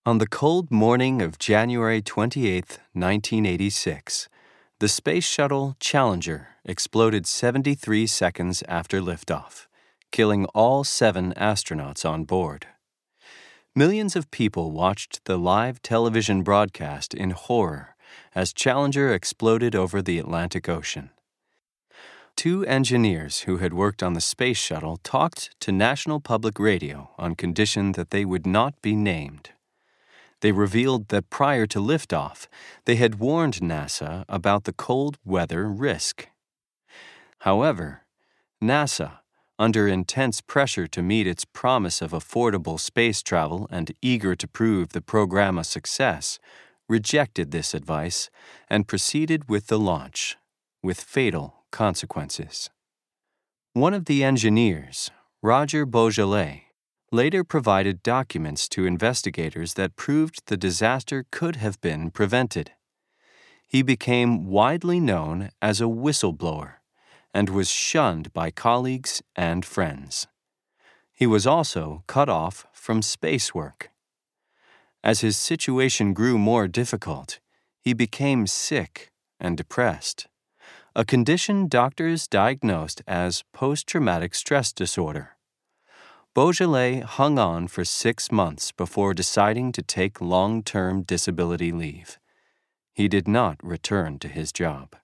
On the cold morning of January 28, 1986, the Space Shuttle Challenger exploded 73 seconds after liftoff, killing all 7 astronauts on board. Millions of people watched the live television broadcast in horror as Challenger exploded over the Atlantic Ocean. 2 engineers who had worked on the space shuttle talked to National Public Radio on condition that they would not be named. They revealed that prior to liftoff, they had warned NASA about the cold weather risk. However, NASA, under intense pressure to meet its promise of affordable space travel and eager to prove the program a success, rejected this advice and proceeded with the launch, with fatal consequences. One of the engineers, Roger Boisjoly, later provided documents to investigators that proved the disaster could have been prevented. He became widely known as a whistleblower and was shunned by colleagues and friends. He was also cut off from space work. As his situation grew more difficult, he became sick and depressed, a condition doctors diagnosed as post-traumatic stress disorder. Boisjoly hung on for 6 months before deciding to take long-term disability leave. He did not return to his job.